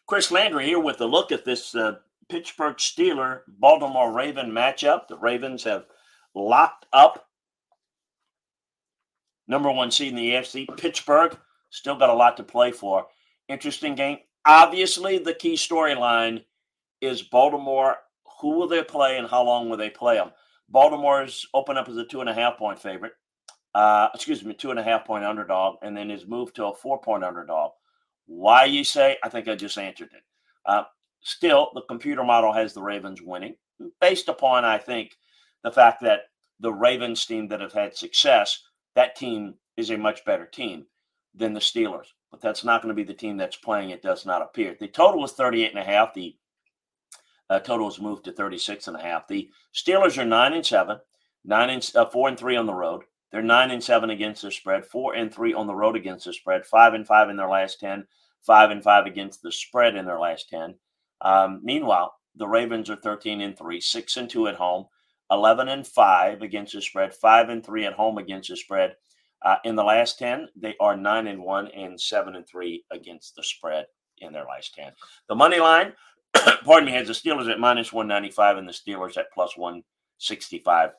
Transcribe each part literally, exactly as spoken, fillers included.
Chris Landry here with a look at this uh, Pittsburgh Steeler Baltimore Raven matchup. The Ravens have locked up number one seed in the A F C. Pittsburgh still got a lot to play for. Interesting game. Obviously, the key storyline is Baltimore. Who will they play and how long will they play them? Baltimore's open up as a two and a half point favorite. Uh, excuse me, two and a half point underdog, and then is moved to a four point underdog. Why, you say? I think I just answered it. Uh, still, the computer model has the Ravens winning, based upon, I think, the fact that the Ravens team that have had success, that team is a much better team than the Steelers. But that's not going to be the team that's playing, it does not appear. The total was thirty-eight and a half. The uh, total was moved to thirty-six and a half. The Steelers are nine and seven, nine and uh, four and three on the road. They're nine and seven against the spread, four and three on the road against the spread, five and five in their last ten, five and five against the spread in their last ten. Um, meanwhile, the Ravens are thirteen and three, six and two at home, eleven and five against the spread, five and three at home against the spread. Uh, in the last ten, they are nine and one and seven and three against the spread in their last ten. The money line, pardon me, has the Steelers at minus one ninety-five and the Steelers at plus one sixty-five.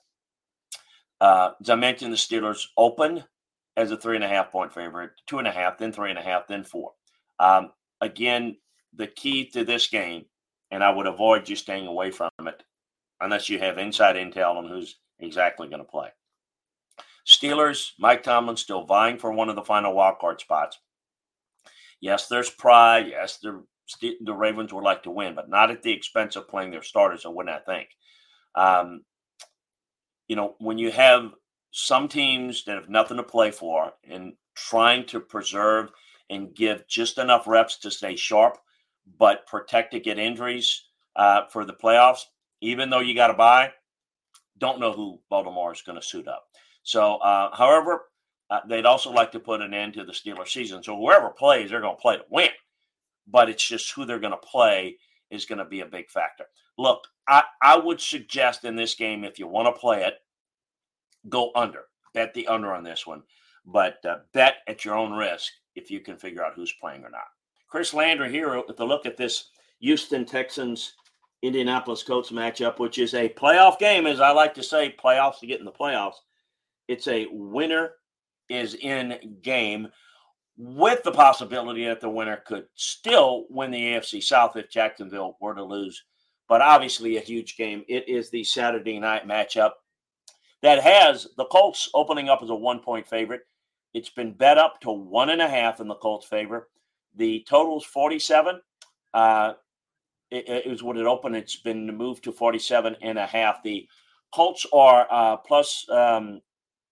Uh, as I mentioned, the Steelers open as a three and a half point favorite, two and a half, then three and a half, then four. Um, again, the key to this game, and I would avoid you staying away from it unless you have inside intel on who's exactly going to play. Steelers, Mike Tomlin still vying for one of the final wildcard spots. Yes, there's pride. Yes, the, the Ravens would like to win, but not at the expense of playing their starters, I would not think. Um, you know, when you have some teams that have nothing to play for and trying to preserve and give just enough reps to stay sharp, but protect to get injuries uh, for the playoffs, even though you got to buy, don't know who Baltimore is going to suit up. So, uh, however, uh, they'd also like to put an end to the Steelers season. So whoever plays, they're going to play to win. But it's just who they're going to play is going to be a big factor. Look, I, I would suggest in this game, if you want to play it, go under. Bet the under on this one. But uh, bet at your own risk if you can figure out who's playing or not. Chris Landry here with a look at this Houston Texans Indianapolis Colts matchup, which is a playoff game, as I like to say, playoffs to get in the playoffs. It's a winner is in game with the possibility that the winner could still win the A F C South if Jacksonville were to lose. But obviously a huge game. It is the Saturday night matchup that has the Colts opening up as a one-point favorite. It's been bet up to one and a half in the Colts' favor. The total's forty-seven. Uh, it, it was what it opened. It's been moved to forty-seven and a half. The Colts are uh, plus um,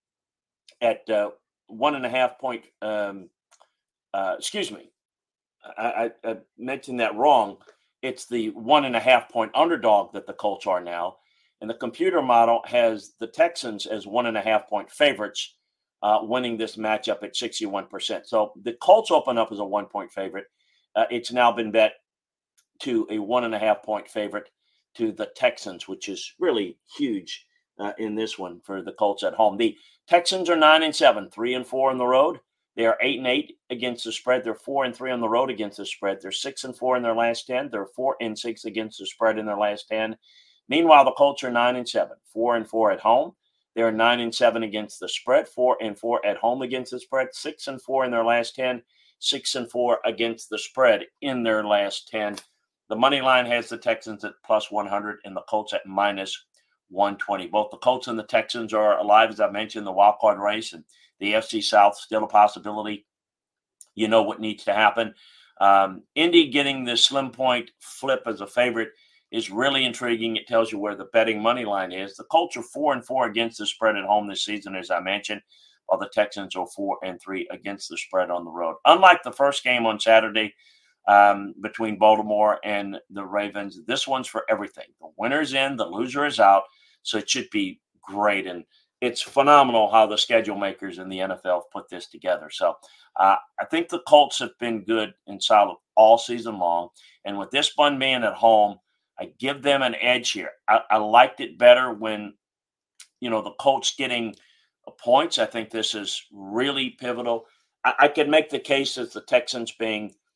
at uh, one and a half point. Um, uh, excuse me, I, I, I mentioned that wrong. It's the one and a half point underdog that the Colts are now. And the computer model has the Texans as one and a half point favorites, uh, winning this matchup at sixty-one percent. So the Colts open up as a one point favorite. Uh, it's now been bet to a one and a half point favorite to the Texans, which is really huge uh, in this one for the Colts at home. The Texans are nine and seven, three and four on the road. They are eight and eight against the spread. They're four and three on the road against the spread. They're six and four in their last ten. They're four and six against the spread in their last ten. Meanwhile, the Colts are nine and seven, four and four at home. They are nine and seven against the spread, four and four at home against the spread, six and four in their last ten, six and four against the spread in their last ten. The money line has the Texans at plus one hundred and the Colts at minus one twenty. Both the Colts and the Texans are alive, as I mentioned, the wild card race, and the A F C South still a possibility. You know what needs to happen. Um, Indy getting the slim point flip as a favorite is really intriguing. It tells you where the betting money line is. The Colts are four and four against the spread at home this season, as I mentioned, while the Texans are four and three against the spread on the road. Unlike the first game on Saturday um, between Baltimore and the Ravens, this one's for everything. The winner's in, the loser is out, so it should be great. And it's phenomenal how the schedule makers in the N F L have put this together. So uh, I think the Colts have been good and solid all season long. And with this one being at home, I give them an edge here. I, I liked it better when, you know, the Colts getting points. I think this is really pivotal. I, I could make the case as the Texans being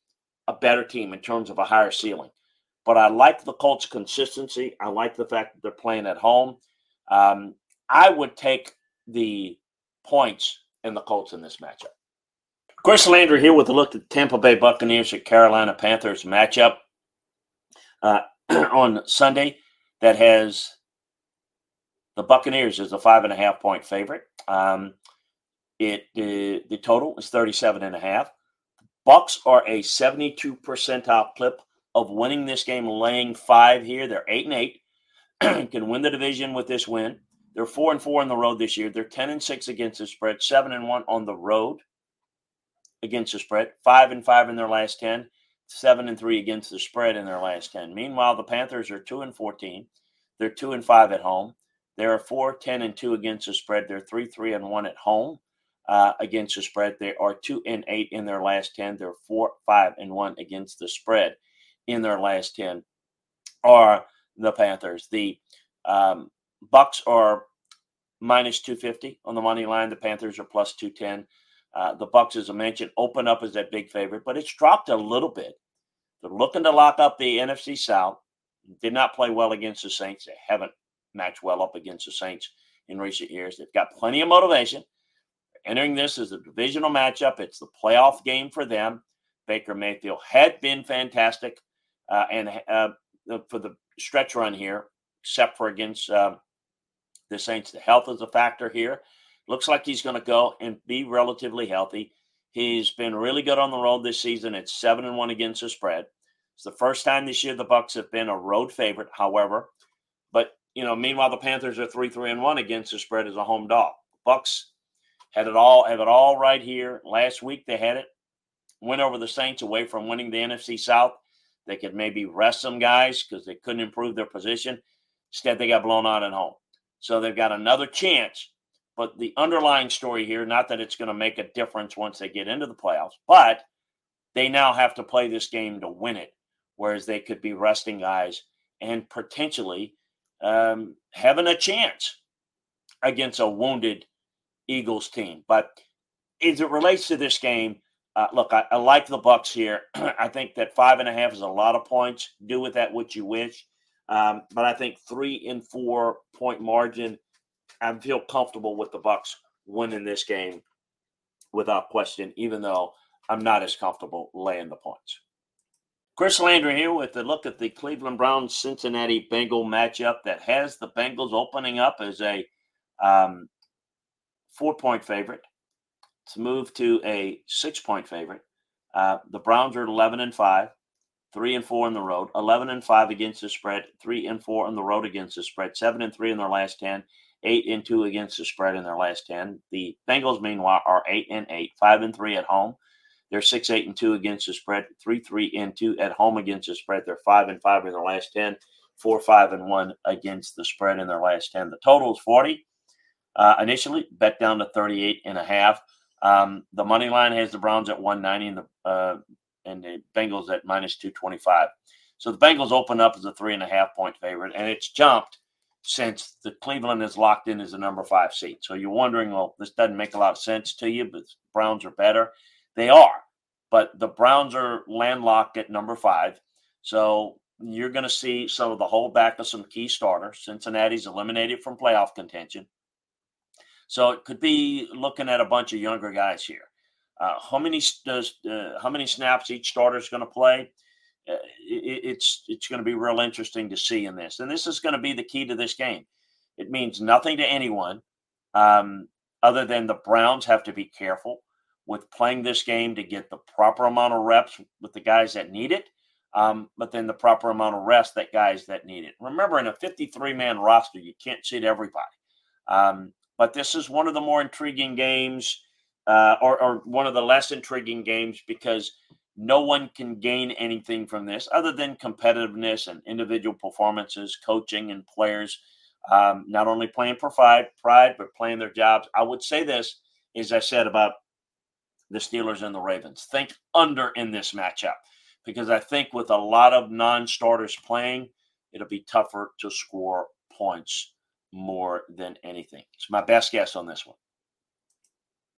a better team in terms of a higher ceiling. But I like the Colts' consistency. I like the fact that they're playing at home. Um, I would take the points in the Colts in this matchup. Chris Landry here with a look at Tampa Bay Buccaneers at Carolina Panthers matchup uh, on Sunday that has the Buccaneers as a five and a half point favorite. Um, it uh, the total is thirty-seven and a half. Bucks are a seventy-two percentile clip of winning this game, laying five here. They're eight and eight, can win the division with this win. They're four and four on the road this year. They're ten and six against the spread, seven and one on the road against the spread, five and five in their last ten, seven and three against the spread in their last ten. Meanwhile, the Panthers are two and fourteen. They're two and five at home. They're four, ten and two against the spread. They're three, three and one at home uh, against the spread. They are two and eight in their last ten. They're four, five and one against the spread in their last ten. Are the Panthers. The um, Bucks are minus two fifty on the money line. The Panthers are plus two ten. Uh, the Bucks, as I mentioned, open up as that big favorite, but it's dropped a little bit. They're looking to lock up the N F C South. Did not play well against the Saints. They haven't matched well up against the Saints in recent years. They've got plenty of motivation. Entering this as a divisional matchup, it's the playoff game for them. Baker Mayfield had been fantastic uh, and uh, for the stretch run here, except for against uh, the Saints. The health is a factor here. Looks like he's going to go and be relatively healthy. He's been really good on the road this season. It's seven and one against the spread. It's the first time this year the Bucs have been a road favorite, however. But, you know, meanwhile, the Panthers are three, three and one against the spread as a home dog. The Bucs had it all, have it all right here. Last week they had it. Went over the Saints away from winning the N F C South. They could maybe rest some guys because they couldn't improve their position. Instead, they got blown out at home. So they've got another chance. But the underlying story here, not that it's going to make a difference once they get into the playoffs, but they now have to play this game to win it, whereas they could be resting guys and potentially um, having a chance against a wounded Eagles team. But as it relates to this game, uh, look, I, I like the Bucs here. I think that five and a half is a lot of points. Do with that what you wish. Um, but I think three and four point margin, I feel comfortable with the Bucs winning this game without question, even though I'm not as comfortable laying the points. Chris Landry here with a look at the Cleveland Browns-Cincinnati Bengal matchup that has the Bengals opening up as a um, four-point favorite to move to a six-point favorite. Uh, the Browns are eleven and five, three and four on the road, eleven and five against the spread, three and four on the road against the spread, seven and three in their last ten. Eight and two against the spread in their last ten. The Bengals, meanwhile, are eight and eight, five and three at home. They're six eight and two against the spread, three three and two at home against the spread. They're five and five in their last ten, four five and one against the spread in their last ten. The total is forty. Uh, initially, bet down to thirty-eight and a half. Um, the money line has the Browns at one ninety and the uh, and the Bengals at minus two twenty-five. So the Bengals open up as a three and a half point favorite, and it's jumped since the Cleveland is locked in as the number five seed. So you're wondering, well, this doesn't make a lot of sense to you, but the Browns are better. They are, but the Browns are landlocked at number five. So you're going to see some of the holdback of some key starters. Cincinnati's eliminated from playoff contention. So it could be looking at a bunch of younger guys here. Uh, how many does uh, how many snaps each starter is going to play? Uh, it, it's it's going to be real interesting to see in this. And this is going to be the key to this game. It means nothing to anyone um, other than the Browns have to be careful with playing this game to get the proper amount of reps with the guys that need it, um, but then the proper amount of rest that guys that need it. Remember, in a fifty-three man roster, you can't sit everybody. Um, but this is one of the more intriguing games uh, or, or one of the less intriguing games because no one can gain anything from this other than competitiveness and individual performances, coaching, and players um, not only playing for pride, pride, but playing their jobs. I would say this, as I said about the Steelers and the Ravens. Think under in this matchup because I think with a lot of non-starters playing, it'll be tougher to score points more than anything. It's my best guess on this one.